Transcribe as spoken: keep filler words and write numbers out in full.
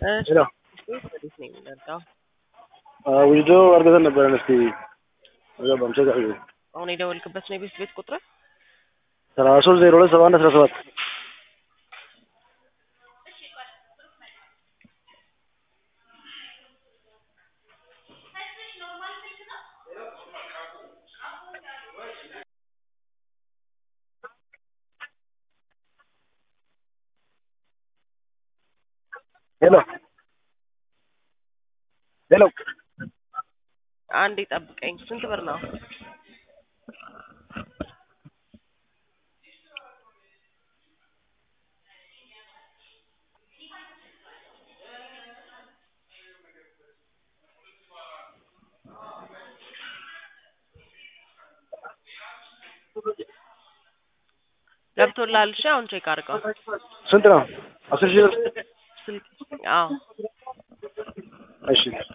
እሺ ሄሎ ወዴት ነው የሚመጣው? ውጅዶ አርገዘን ነበር እስቲ ወደ ባምቸ ጋር አሁን የደወልክበት ነው የቤት ቤት ቁጥር ሰላሳ ሶስት ዜሮ ሁለት ሰባ አንድ አስራ ሰባት ሄሎ ሄሎ አንዴ ጠብቀኝ። ስንት ብር ነው? ገብቶላል? እሺ አሁን ቼክ አድርገው። ስንት ነው? አስር ሺህ ብር። ስልክ አዎ እሺ